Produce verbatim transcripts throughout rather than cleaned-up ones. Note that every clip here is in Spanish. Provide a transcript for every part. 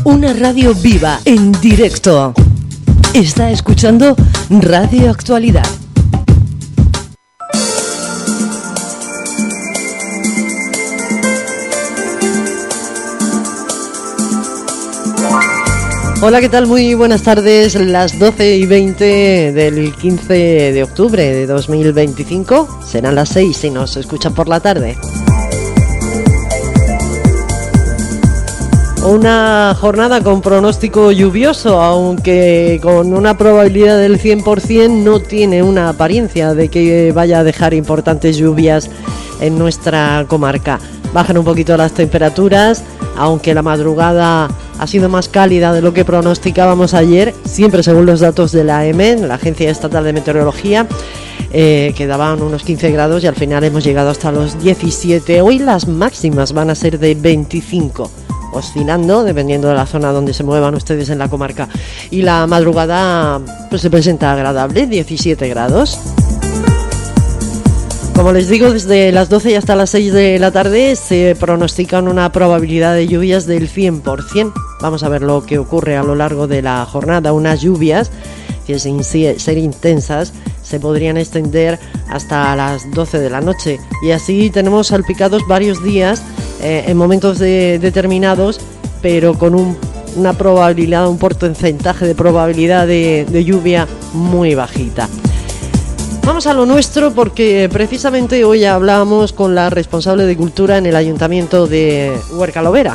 Una radio viva, en directo. Está escuchando Radio Actualidad. Hola, ¿qué tal? Muy buenas tardes, las doce y veinte del quince de octubre de dos mil veinticinco. Serán las seis si nos escuchan por la tarde. Una jornada con pronóstico lluvioso, aunque con una probabilidad del cien por ciento, no tiene una apariencia de que vaya a dejar importantes lluvias en nuestra comarca. Bajan un poquito las temperaturas, aunque la madrugada ha sido más cálida de lo que pronosticábamos ayer, siempre según los datos de la E M E, la Agencia Estatal de Meteorología, eh, que daban unos quince grados y al final hemos llegado hasta los diecisiete. Hoy las máximas van a ser de veinticinco, oscilando dependiendo de la zona donde se muevan ustedes en la comarca, y la madrugada pues se presenta agradable, diecisiete grados. Como les digo, desde las doce y hasta las seis de la tarde se pronostican una probabilidad de lluvias del cien por ciento. Vamos a ver lo que ocurre a lo largo de la jornada. Unas lluvias que sin ser intensas se podrían extender hasta las doce de la noche, y así tenemos salpicados varios días eh, en momentos de, determinados, pero con un, una probabilidad, un porcentaje de probabilidad de, de lluvia muy bajita. Vamos a lo nuestro, porque precisamente hoy hablábamos con la responsable de Cultura en el Ayuntamiento de Huercalovera.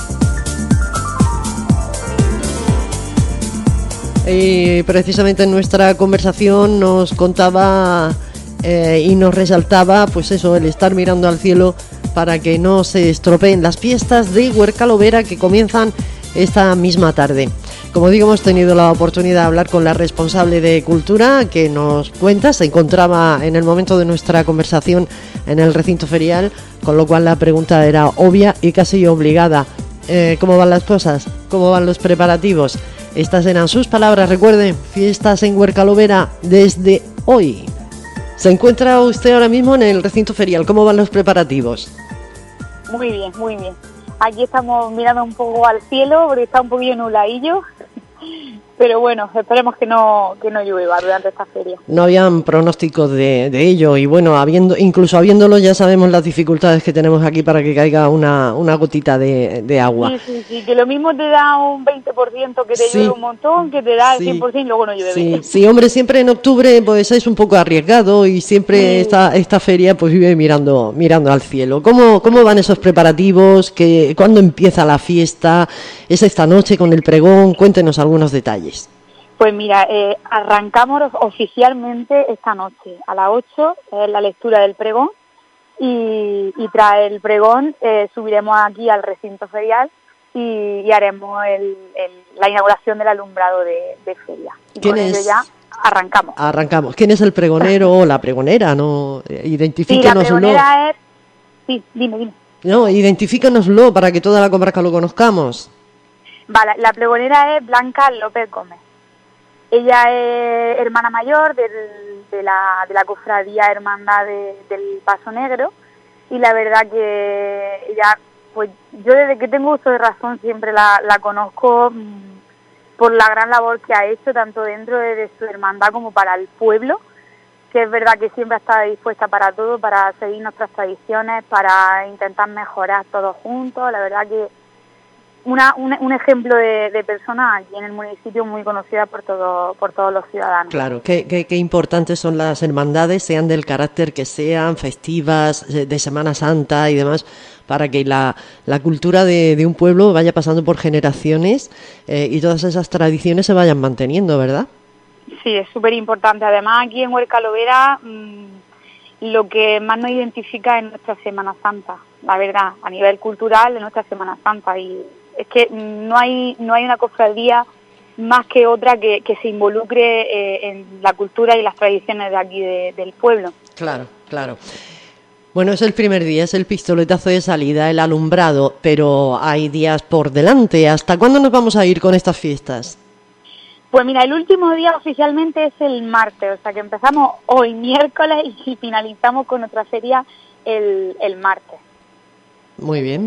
Y precisamente en nuestra conversación nos contaba eh, y nos resaltaba, pues eso, el estar mirando al cielo para que no se estropeen las fiestas de Huercalovera, que comienzan esta misma tarde. Como digo, hemos tenido la oportunidad de hablar con la responsable de Cultura, que nos cuenta, se encontraba en el momento de nuestra conversación en el recinto ferial, con lo cual la pregunta era obvia y casi obligada. Eh, ¿Cómo van las cosas? ¿Cómo van los preparativos? Estas eran sus palabras. Recuerden, fiestas en Huercalovera desde hoy. Se encuentra usted ahora mismo en el recinto ferial. ¿Cómo van los preparativos? Muy bien, muy bien. Aquí estamos mirando un poco al cielo porque está un poquillo nubladillo, pero bueno, esperemos que no que no llueva durante esta feria. No habían pronósticos de, de ello, y bueno, habiendo incluso habiéndolo, ya sabemos las dificultades que tenemos aquí para que caiga una, una gotita de, de agua. Sí, sí, sí, que lo mismo te da un veinte por ciento que te sí. llueve un montón, que te da el sí. cien por ciento y luego no llueve. Sí, sí, hombre, siempre en octubre pues es un poco arriesgado, y siempre sí. esta, esta feria pues vive mirando mirando al cielo. ¿Cómo, cómo van esos preparativos? ¿Qué, ¿Cuándo empieza la fiesta? ¿Es esta noche con el pregón? Cuéntenos algunos detalles. Pues mira, eh, arrancamos oficialmente esta noche. A las ocho es la lectura del pregón, y, y tras el pregón eh, subiremos aquí al recinto ferial y, y haremos el, el, la inauguración del alumbrado de, de feria. Y ¿Quién con es? ello ya arrancamos. Arrancamos. ¿Quién es el pregonero o la pregonera? No, identifíquenoslo. Sí, la pregonera es... Sí, dime, dime. No, identifícanoslo para que toda la comarca lo conozcamos. Vale, la pregonera es Blanca López Gómez. Ella es hermana mayor del, de, la, de la cofradía Hermandad de, del Paso Negro, y la verdad que ella, pues yo desde que tengo uso de razón siempre la, la conozco mmm, por la gran labor que ha hecho tanto dentro de, de su hermandad como para el pueblo, que es verdad que siempre ha estado dispuesta para todo, para seguir nuestras tradiciones, para intentar mejorar todos juntos. La verdad que Una, un, un ejemplo de, de persona aquí en el municipio muy conocida por todo por todos los ciudadanos. Claro, qué, qué, qué importantes son las hermandades, sean del carácter que sean, festivas, de Semana Santa y demás, para que la, la cultura de, de un pueblo vaya pasando por generaciones eh, y todas esas tradiciones se vayan manteniendo, ¿verdad? Sí, es súper importante. Además, aquí en Huercalovera mmm, lo que más nos identifica es nuestra Semana Santa, la verdad, a nivel cultural es nuestra Semana Santa, y es que no hay no hay una cofradía más que otra que, que se involucre eh, en la cultura y las tradiciones de aquí de, del pueblo. Claro, claro. Bueno, es el primer día, es el pistoletazo de salida, el alumbrado, pero hay días por delante. ¿Hasta cuándo nos vamos a ir con estas fiestas? Pues mira, el último día oficialmente es el martes, o sea que empezamos hoy miércoles y finalizamos con nuestra feria el, el martes. Muy bien.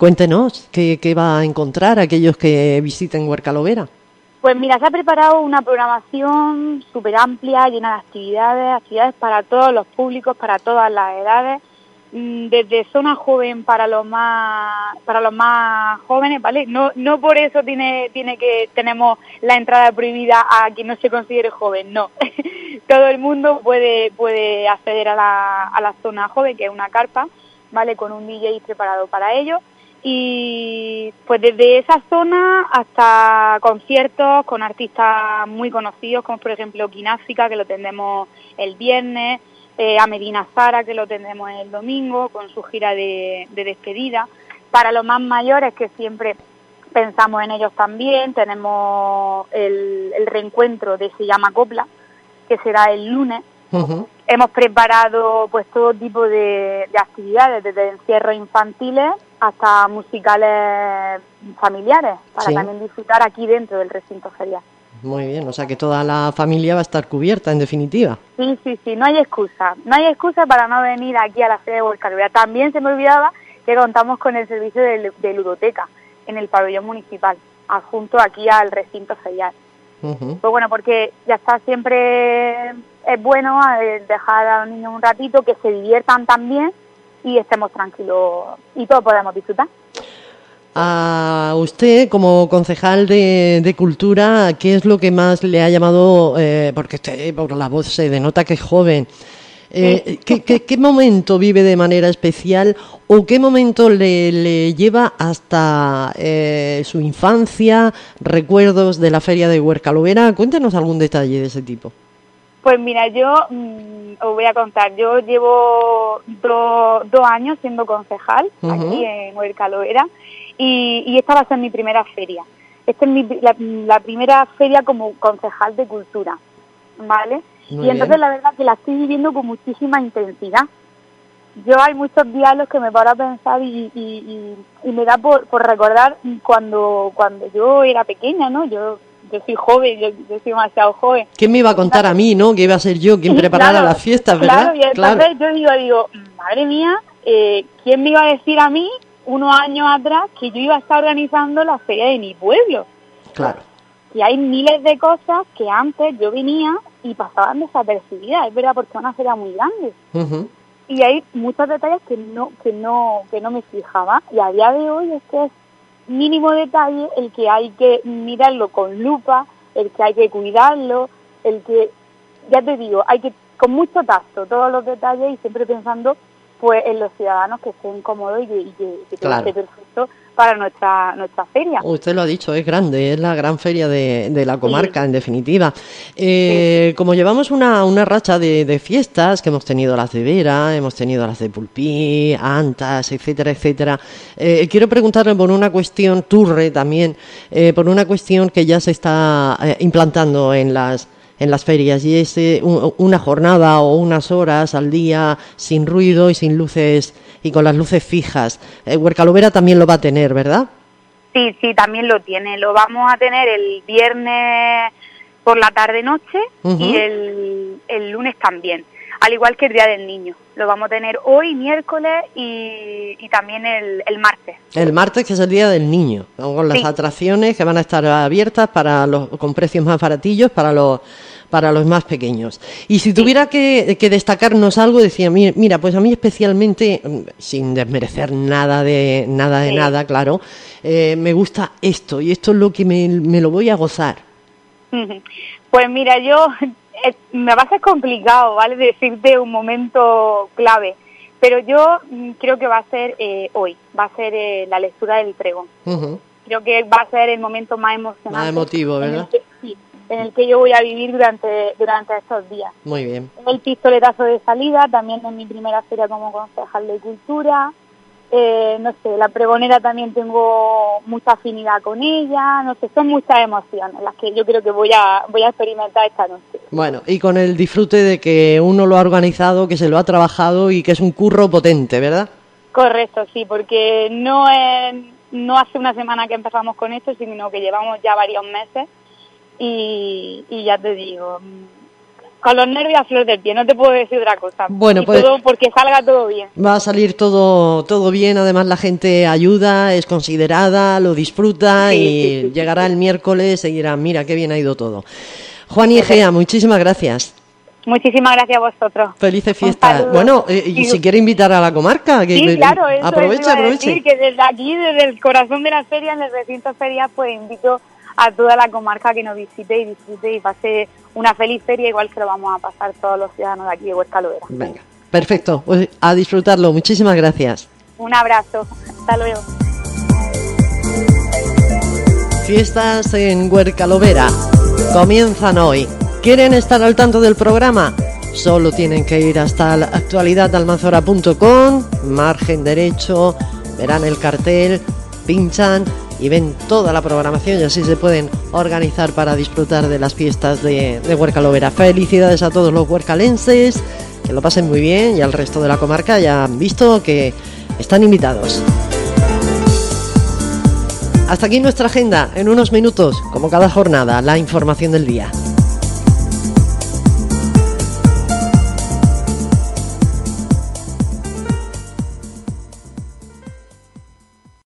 Cuéntenos, ¿qué, qué va a encontrar aquellos que visiten Huercalovera? Pues mira, se ha preparado una programación súper amplia, llena de actividades, actividades para todos los públicos, para todas las edades, desde zona joven para los más para los más jóvenes, ¿vale? No no por eso tiene tiene que tenemos la entrada prohibida a quien no se considere joven, no. Todo el mundo puede puede acceder a la a la zona joven, que es una carpa, ¿vale? Con un D J preparado para ello. Y pues desde esa zona hasta conciertos con artistas muy conocidos, como por ejemplo Quináfica, que lo tendremos el viernes, eh, a Medina Zara, que lo tendremos el domingo, con su gira de, de despedida. Para los más mayores, que siempre pensamos en ellos también, tenemos el, el reencuentro de Se llama Copla, que será el lunes. Uh-huh. Hemos preparado pues todo tipo de, de actividades, desde encierros infantiles hasta musicales familiares, para sí. también disfrutar aquí dentro del recinto ferial. Muy bien, o sea que toda la familia va a estar cubierta, en definitiva. Sí, sí, sí, no hay excusa, no hay excusa para no venir aquí a la Feria de Huercalovera. También se me olvidaba que contamos con el servicio de, de ludoteca en el pabellón municipal, adjunto aquí al recinto ferial. Uh-huh. Pues bueno, porque ya está, siempre es bueno dejar a los niños un ratito, que se diviertan también y estemos tranquilos y todos podemos disfrutar. A usted, como concejal de, de Cultura, ¿qué es lo que más le ha llamado? Eh, porque usted, por la voz se denota que es joven. Eh, sí. ¿qué, qué, ¿Qué momento vive de manera especial o qué momento le, le lleva hasta eh, su infancia, recuerdos de la Feria de Huercalovera? Cuéntenos algún detalle de ese tipo. Pues mira, yo mmm, os voy a contar, yo llevo do, dos años siendo concejal uh-huh. aquí en Huercalovera y, y esta va a ser mi primera feria. Esta es mi, la, la primera feria como concejal de Cultura, ¿vale? Muy y entonces bien. La verdad que la estoy viviendo con muchísima intensidad. Yo hay muchos días en los que me paro a pensar y, y, y, y me da por, por recordar cuando, cuando yo era pequeña, ¿no? Yo... Yo soy joven, yo, yo soy demasiado joven. ¿Quién me iba a contar a mí, no? Que iba a ser yo quien preparara claro, las fiestas, ¿verdad? Claro, y entonces claro. yo digo, digo, madre mía, eh, ¿quién me iba a decir a mí unos años atrás que yo iba a estar organizando la feria de mi pueblo? Claro. Y hay miles de cosas que antes yo venía y pasaban desapercibidas, es verdad, porque es una feria muy grande. Uh-huh. Y hay muchos detalles que no, que no, que no me fijaba. Y a día de hoy es que es mínimo detalle el que hay que mirarlo con lupa, el que hay que cuidarlo, el que, ya te digo, hay que con mucho tacto todos los detalles y siempre pensando pues en los ciudadanos que estén cómodos y que, y que, que claro. esté perfecto para nuestra nuestra feria. Usted lo ha dicho, es grande, es la gran feria de, de la comarca, sí. en definitiva. Eh, sí. Como llevamos una, una racha de, de fiestas, que hemos tenido las de Vera, hemos tenido las de Pulpí, Antas, etcétera, etcétera, eh, quiero preguntarle por una cuestión, Turre también, eh, por una cuestión que ya se está eh, implantando en las en las ferias, y es eh, un, una jornada o unas horas al día sin ruido y sin luces y con las luces fijas. Eh, Huercalovera también lo va a tener, ¿verdad? Sí, sí, también lo tiene. Lo vamos a tener el viernes por la tarde-noche uh-huh. y el, el lunes también, al igual que el Día del Niño. Lo vamos a tener hoy, miércoles y, y también el, el martes. El martes, que es el Día del Niño, con las sí. atracciones que van a estar abiertas para los con precios más baratillos para los para los más pequeños. Y si tuviera que, que destacarnos algo, decía, mira, pues a mí especialmente, sin desmerecer nada de nada de sí. nada, claro, eh, me gusta esto, y esto es lo que me, me lo voy a gozar. Pues mira, yo, eh, me va a ser complicado, ¿vale?, decirte un momento clave, pero yo mm, creo que va a ser eh, hoy, va a ser eh, la lectura del pregón. Uh-huh. Creo que va a ser el momento más emocionante. Más emotivo, ¿verdad? En el que, sí, en el que yo voy a vivir durante durante estos días. Muy bien. El pistoletazo de salida, también en mi primera feria como concejal de Cultura. Eh, no sé, la pregonera también tengo mucha afinidad con ella, no sé, son muchas emociones las que yo creo que voy a voy a experimentar esta noche. Bueno, y con el disfrute de que uno lo ha organizado, que se lo ha trabajado y que es un curro potente, ¿verdad? Correcto, sí, porque no es, no hace una semana que empezamos con esto, sino que llevamos ya varios meses y, y ya te digo, con los nervios a flor del pie, no te puedo decir otra cosa. Bueno, y pues todo porque salga todo bien. Va a salir todo todo bien, además la gente ayuda, es considerada, lo disfruta Sí, y sí, sí, llegará sí. el miércoles y dirá, mira qué bien ha ido todo. Juan y Egea, muchísimas gracias. Muchísimas gracias a vosotros. Felices Un fiestas. saludo. Bueno, eh, y Y- si quiere invitar a la comarca, que Sí, claro, eso aproveche, eso iba a aproveche. decir, que desde aquí, desde el corazón de las ferias, en el recinto ferias, pues invito a toda la comarca que nos visite y disfrute y pase una feliz feria, igual que lo vamos a pasar todos los ciudadanos de aquí de Huerca Lovera. Venga, perfecto, pues a disfrutarlo. Muchísimas gracias. Un abrazo, hasta luego. Fiestas en Huerca Lovera comienzan hoy. ¿Quieren estar al tanto del programa? Solo tienen que ir hasta la actualidad almanzora punto com, margen derecho, verán el cartel, pinchan y ven toda la programación y así se pueden organizar para disfrutar de las fiestas de, de Huerca Lovera. Felicidades a todos los huercalenses, que lo pasen muy bien, y al resto de la comarca ya han visto que están invitados. Hasta aquí nuestra agenda, en unos minutos, como cada jornada, la información del día.